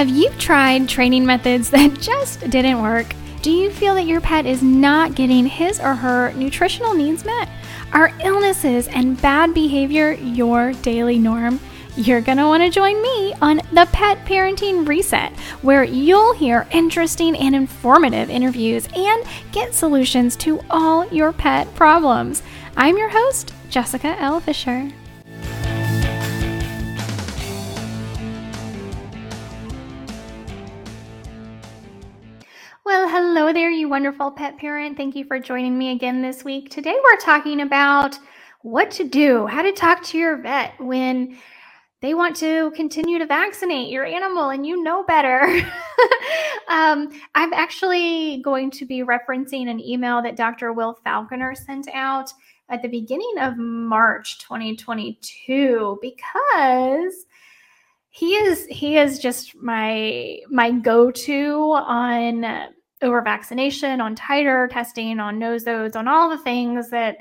Have you tried training methods that just didn't work? Do you feel that your pet is not getting his or her nutritional needs met? Are illnesses and bad behavior your daily norm? You're going to want to join me on the Pet Parenting Reset, where you'll hear interesting and informative interviews and get solutions to all your pet problems. I'm your host, Jessica L. Fisher. Well, hello there, you wonderful pet parent. Thank you for joining me again this week. Today we're talking about what to do, how to talk to your vet when they want to continue to vaccinate your animal and you know better. I'm actually going to be referencing an email that Dr. Will Falconer sent out at the beginning of March 2022 because he is just my go-to on over vaccination, on titer testing, on nosodes, on all the things that,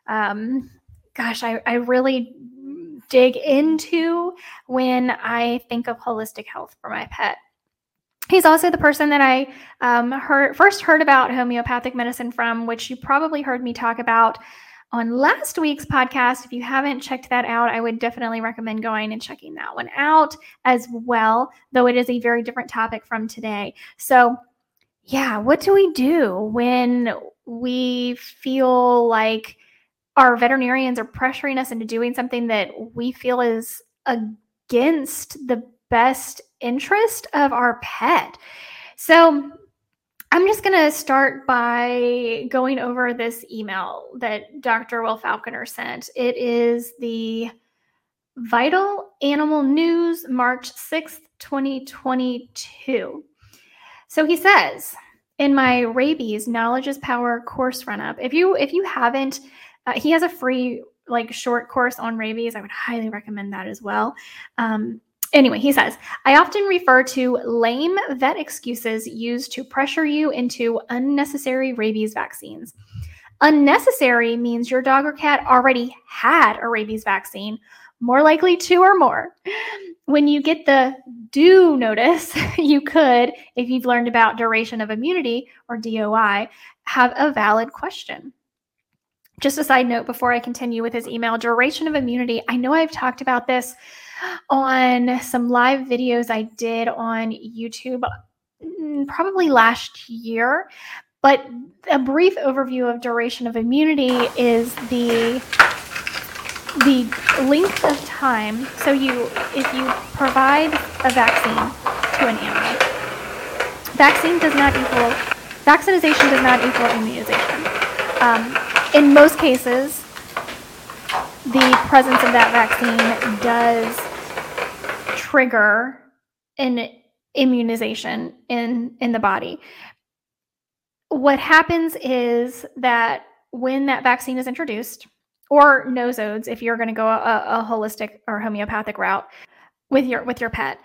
I really dig into when I think of holistic health for my pet. He's also the person that I first heard about homeopathic medicine from, which you probably heard me talk about on last week's podcast. If you haven't checked that out, I would definitely recommend going and checking that one out as well, though it is a very different topic from today. So yeah, what do we do when we feel like our veterinarians are pressuring us into doing something that we feel is against the best interest of our pet? So I'm just going to start by going over this email that Dr. Will Falconer sent. It is the Vital Animal News, March 6th, 2022. So he says, in my rabies Knowledge is Power course run up, if you haven't, he has a free short course on rabies. I would highly recommend that as well. Anyway, he says, I often refer to lame vet excuses used to pressure you into unnecessary rabies vaccines. Unnecessary means your dog or cat already had a rabies vaccine, more likely 2 or more. When you get the do notice, you could, if you've learned about duration of immunity or DOI, have a valid question. Just a side note before I continue with his email, duration of immunity. I know I've talked about this on some live videos I did on YouTube probably last year, but a brief overview of duration of immunity is the length of time. So if you provide a vaccine to an animal, vaccination does not equal immunization. In most cases, the presence of that vaccine does trigger an immunization in the body. What happens is that when that vaccine is introduced, or nosodes, if you're going to go a holistic or homeopathic route with your pet,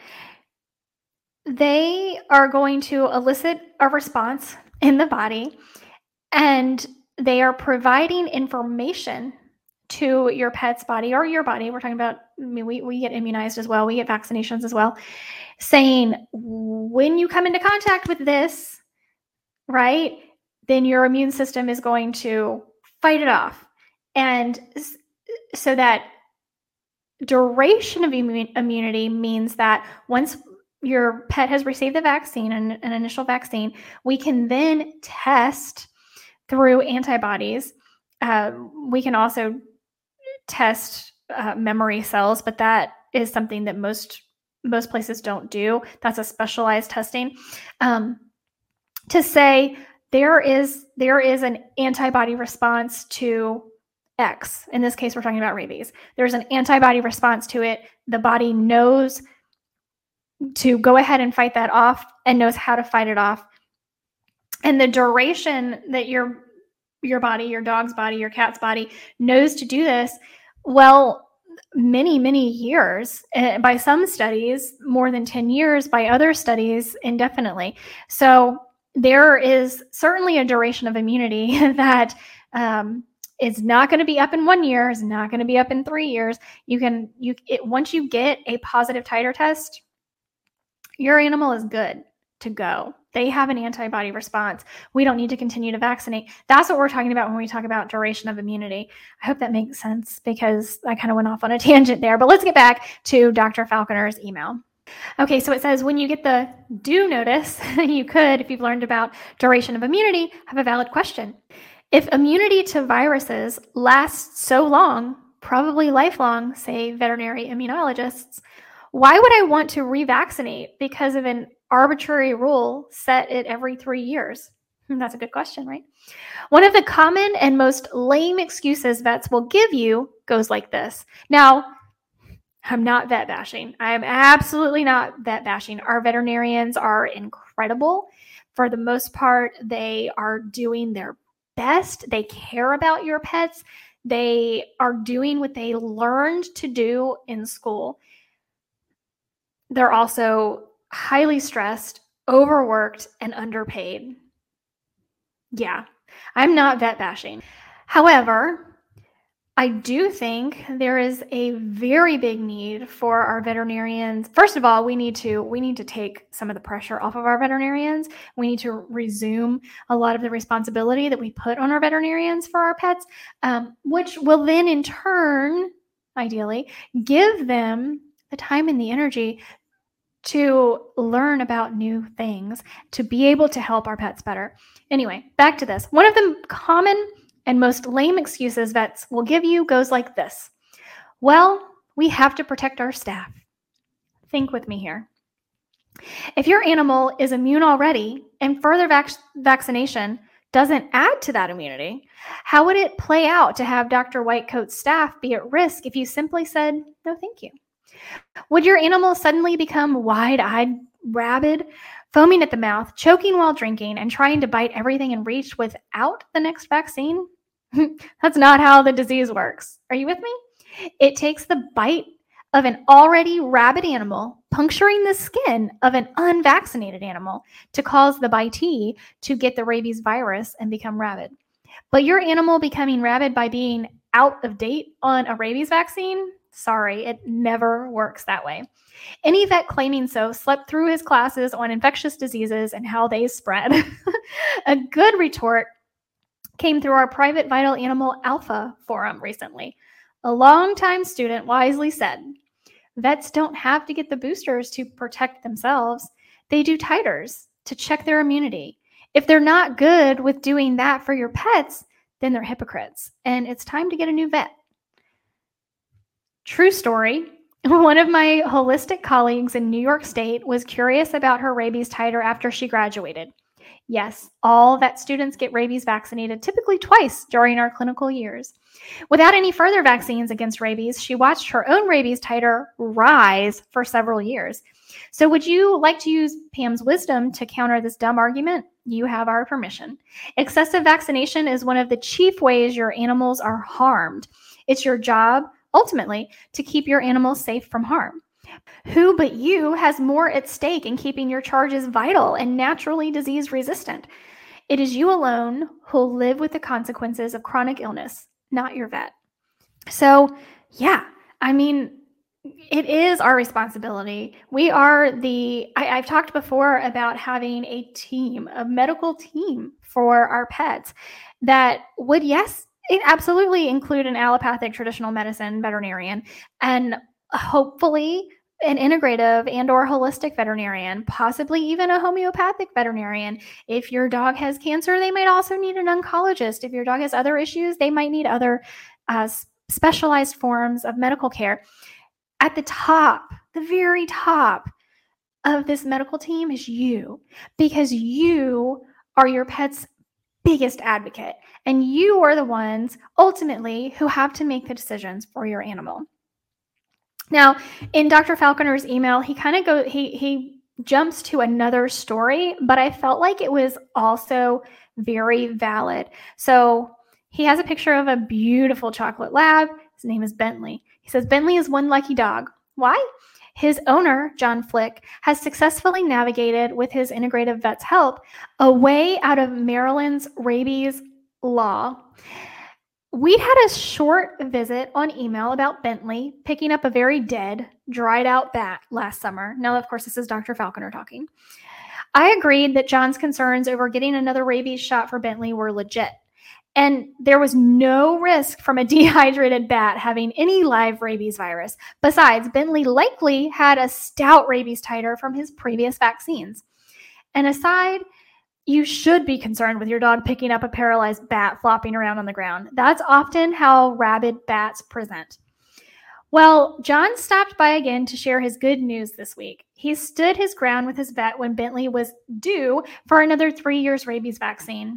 they are going to elicit a response in the body, and they are providing information to your pet's body or your body. We're talking about, we get immunized as well. We get vaccinations as well, saying when you come into contact with this, right, then your immune system is going to fight it off. And so that duration of immunity means that once your pet has received the vaccine, an initial vaccine, we can then test through antibodies. We can also test memory cells, but that is something that most places don't do. That's a specialized testing to say there is an antibody response to X. In this case, we're talking about rabies. There's an antibody response to it. The body knows to go ahead and fight that off and knows how to fight it off. And the duration that your body, your dog's body, your cat's body knows to do this, well, many, many years. By some studies, more than 10 years. By other studies, indefinitely. So there is certainly a duration of immunity that is not going to be up in 1 year, is not going to be up in 3 years. Once you get a positive titer test, your animal is good to go. They have an antibody response. We don't need to continue to vaccinate. That's what we're talking about when we talk about duration of immunity. I hope that makes sense because I kind of went off on a tangent there. But let's get back to Dr. Falconer's email. Okay, so it says when you get the do notice, you could, if you've learned about duration of immunity, have a valid question. If immunity to viruses lasts so long, probably lifelong, say veterinary immunologists, why would I want to revaccinate because of an arbitrary rule set at every 3 years? That's a good question, right? One of the common and most lame excuses vets will give you goes like this. Now, I'm not vet bashing. I am absolutely not vet bashing. Our veterinarians are incredible. For the most part, they are doing their best. They care about your pets. They are doing what they learned to do in school. They're also highly stressed, overworked, and underpaid. Yeah, I'm not vet bashing. However, I do think there is a very big need for our veterinarians. First of all, we need to take some of the pressure off of our veterinarians. We need to resume a lot of the responsibility that we put on our veterinarians for our pets, which will then in turn, ideally, give them the time and the energy to learn about new things, to be able to help our pets better. Anyway, back to this. One of the common and most lame excuses vets will give you goes like this. Well, we have to protect our staff. Think with me here. If your animal is immune already and further vaccination doesn't add to that immunity, how would it play out to have Dr. Whitecoat's staff be at risk if you simply said, no, thank you? Would your animal suddenly become wide-eyed, rabid, foaming at the mouth, choking while drinking, and trying to bite everything in reach without the next vaccine? That's not how the disease works. Are you with me? It takes the bite of an already rabid animal, puncturing the skin of an unvaccinated animal to cause the bitee to get the rabies virus and become rabid. But your animal becoming rabid by being out of date on a rabies vaccine? Sorry, it never works that way. Any vet claiming so slept through his classes on infectious diseases and how they spread. A good retort came through our private Vital Animal Alpha forum recently. A longtime student wisely said, vets don't have to get the boosters to protect themselves. They do titers to check their immunity. If they're not good with doing that for your pets, then they're hypocrites, and it's time to get a new vet. True story. One of my holistic colleagues in New York State was curious about her rabies titer after she graduated. Yes, all vet students get rabies vaccinated, typically twice during our clinical years. Without any further vaccines against rabies, she watched her own rabies titer rise for several years. So would you like to use Pam's wisdom to counter this dumb argument? You have our permission. Excessive vaccination is one of the chief ways your animals are harmed. It's your job, ultimately, to keep your animals safe from harm. Who but you has more at stake in keeping your charges vital and naturally disease resistant? It is you alone who'll live with the consequences of chronic illness, not your vet. So, yeah, I mean, it is our responsibility. We are I've talked before about having a team, a medical team for our pets that would, yes, it absolutely include an allopathic traditional medicine veterinarian and hopefully an integrative and or holistic veterinarian, possibly even a homeopathic veterinarian. If your dog has cancer, they might also need an oncologist. If your dog has other issues, they might need other specialized forms of medical care. At the top, the very top of this medical team is you, because you are your pet's biggest advocate, and you are the ones ultimately who have to make the decisions for your animal. Now, in Dr. Falconer's email, he jumps to another story, but I felt like it was also very valid. So he has a picture of a beautiful chocolate lab. His name is Bentley. He says, Bentley is one lucky dog. Why? His owner, John Flick, has successfully navigated, with his integrative vet's help, a way out of Maryland's rabies law. We'd had a short visit on email about Bentley picking up a very dead, dried out bat last summer. Now, of course, this is Dr. Falconer talking. I agreed that John's concerns over getting another rabies shot for Bentley were legit. And there was no risk from a dehydrated bat having any live rabies virus. Besides, Bentley likely had a stout rabies titer from his previous vaccines. And aside, you should be concerned with your dog picking up a paralyzed bat flopping around on the ground. That's often how rabid bats present. Well, John stopped by again to share his good news this week. He stood his ground with his vet when Bentley was due for another 3 years rabies vaccine.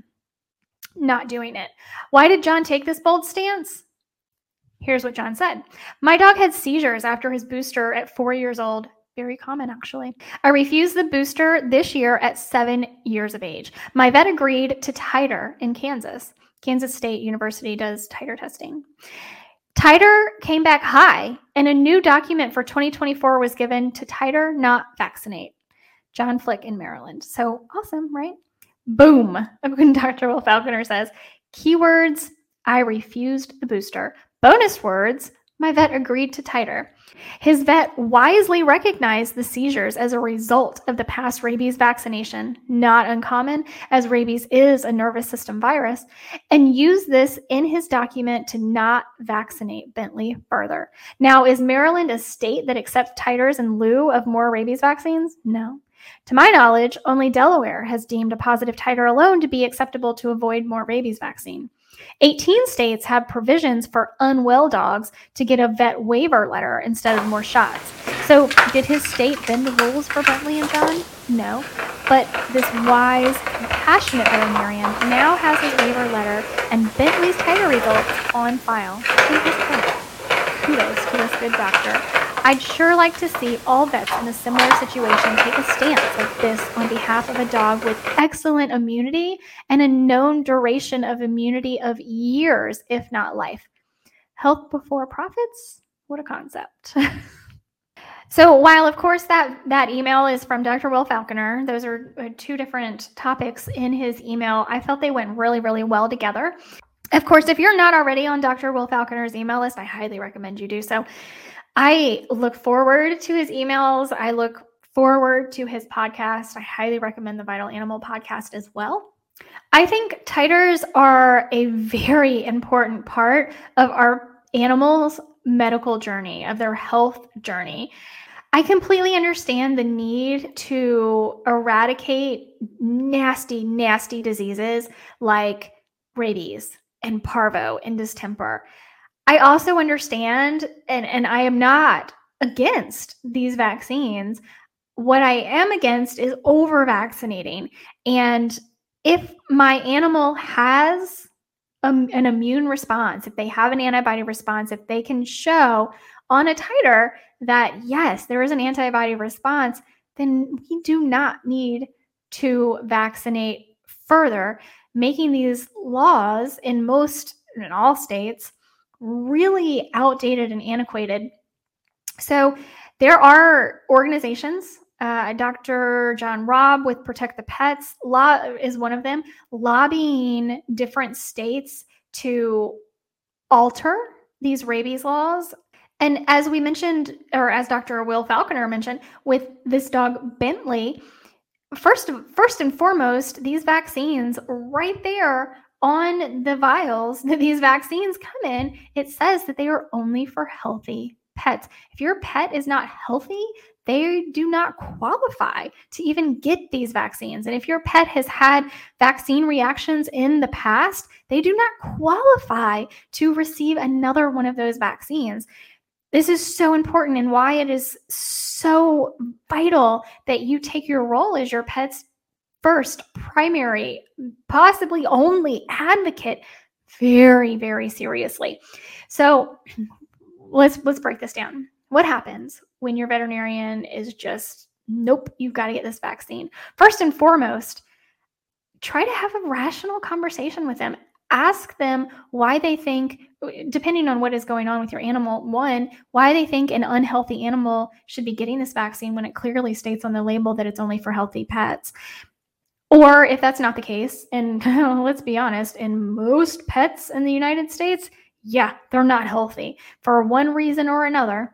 Not doing it. Why did John take this bold stance? Here's what John said. My dog had seizures after his booster at 4 years old. Very common, actually. I refused the booster this year at 7 years of age. My vet agreed to titer in Kansas. Kansas State University does titer testing. Titer came back high, and a new document for 2024 was given to titer not vaccinate. John Flick in Maryland. So awesome, right? Boom. Dr. Will Falconer says, keywords, I refused the booster. Bonus words, my vet agreed to titer. His vet wisely recognized the seizures as a result of the past rabies vaccination, not uncommon as rabies is a nervous system virus, and used this in his document to not vaccinate Bentley further. Now, is Maryland a state that accepts titers in lieu of more rabies vaccines? No. To my knowledge, only Delaware has deemed a positive titer alone to be acceptable to avoid more rabies vaccine. 18 states have provisions for unwell dogs to get a vet waiver letter instead of more shots. So did his state bend the rules for Bentley and John? No. But this wise, compassionate veterinarian now has his waiver letter and Bentley's titer results on file. Kudos to this good doctor. I'd sure like to see all vets in a similar situation take a stance like this on behalf of a dog with excellent immunity and a known duration of immunity of years, if not life. Health before profits? What a concept. So while, of course, that email is from Dr. Will Falconer, those are two different topics in his email, I felt they went really, really well together. Of course, if you're not already on Dr. Will Falconer's email list, I highly recommend you do so. I look forward to his emails. I look forward to his podcast. I highly recommend the Vital Animal podcast as well. I think titers are a very important part of our animals' medical journey, of their health journey. I completely understand the need to eradicate nasty, nasty diseases like rabies and parvo and distemper. I also understand, and I am not against these vaccines. What I am against is over-vaccinating. And if my animal has an immune response, if they have an antibody response, if they can show on a titer that, yes, there is an antibody response, then we do not need to vaccinate further, making these laws in all states really outdated and antiquated. So there are organizations, Dr. John Robb with Protect the Pets is one of them, lobbying different states to alter these rabies laws. And as we mentioned, or as Dr. Will Falconer mentioned, with this dog Bentley, first and foremost, these vaccines right there on the vials that these vaccines come in, it says that they are only for healthy pets. If your pet is not healthy, they do not qualify to even get these vaccines. And if your pet has had vaccine reactions in the past, they do not qualify to receive another one of those vaccines. This is so important, and why it is so vital that you take your role as your pet's first, primary, possibly only advocate very, very seriously. So let's break this down. What happens when your veterinarian is just, nope, you've got to get this vaccine? First and foremost, try to have a rational conversation with them. Ask them why they think, depending on what is going on with your animal, one, why they think an unhealthy animal should be getting this vaccine when it clearly states on the label that it's only for healthy pets. Or if that's not the case, and let's be honest, in most pets in the United States, yeah, they're not healthy for one reason or another.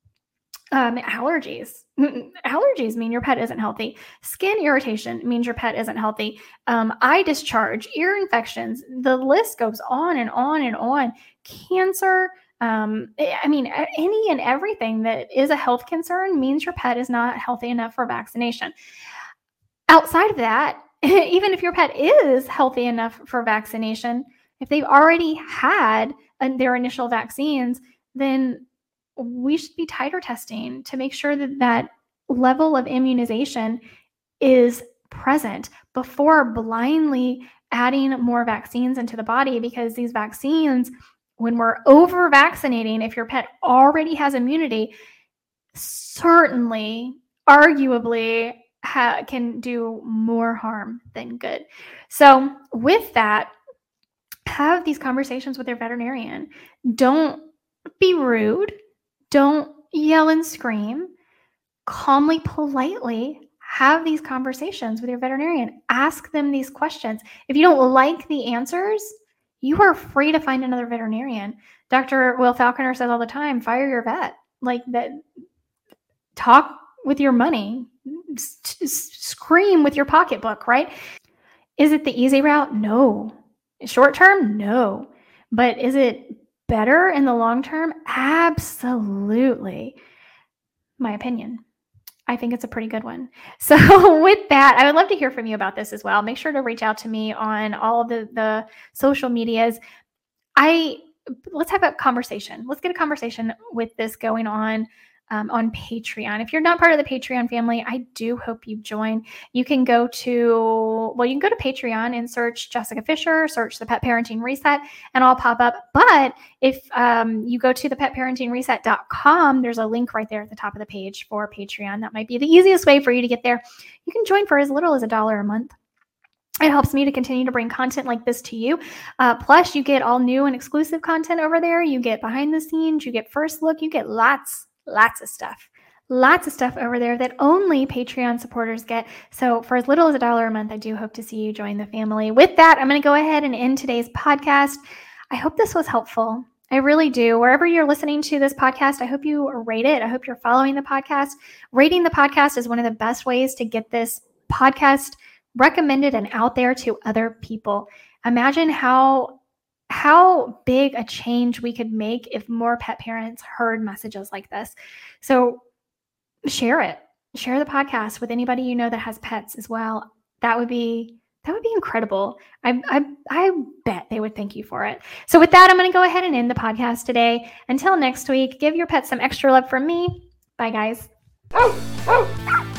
Allergies. Allergies mean your pet isn't healthy. Skin irritation means your pet isn't healthy. Eye discharge, ear infections, the list goes on and on and on. Cancer, any and everything that is a health concern means your pet is not healthy enough for vaccination. Outside of that, even if your pet is healthy enough for vaccination, if they've already had their initial vaccines, then we should be titer testing to make sure that that level of immunization is present before blindly adding more vaccines into the body, because these vaccines, when we're over vaccinating, if your pet already has immunity, certainly, arguably, can do more harm than good. So with that, have these conversations with your veterinarian. Don't be rude. Don't yell and scream. Calmly, politely have these conversations with your veterinarian. Ask them these questions. If you don't like the answers, you are free to find another veterinarian. Dr. Will Falconer says all the time, fire your vet. Like that, talk with your money. Scream with your pocketbook, right? Is it the easy route? No. Short term? No. But is it better in the long term? Absolutely. My opinion. I think it's a pretty good one. So with that, I would love to hear from you about this as well. Make sure to reach out to me on all of the social medias. Let's have a conversation. Let's get a conversation with this going on Patreon. If you're not part of the Patreon family, I do hope you join. You can go to Patreon and search Jessica Fisher, search the Pet Parenting Reset, and I'll pop up. But if you go to the petparentingreset.com, there's a link right there at the top of the page for Patreon. That might be the easiest way for you to get there. You can join for as little as $1 a month. It helps me to continue to bring content like this to you. Plus, you get all new and exclusive content over there. You get behind the scenes, you get first look, you get lots of stuff over there that only Patreon supporters get. So for as little as $1 a month, I do hope to see you join the family. With that, I'm going to go ahead and end today's podcast. I hope this was helpful. I really do. Wherever you're listening to this podcast, I hope you rate it. I hope you're following the podcast. Rating the podcast is one of the best ways to get this podcast recommended and out there to other people. Imagine how big a change we could make if more pet parents heard messages like this. So share it. Share the podcast with anybody you know that has pets as well. That would be incredible. I bet they would thank you for it. So with that, I'm going to go ahead and end the podcast today. Until next week, give your pets some extra love from me. Bye, guys.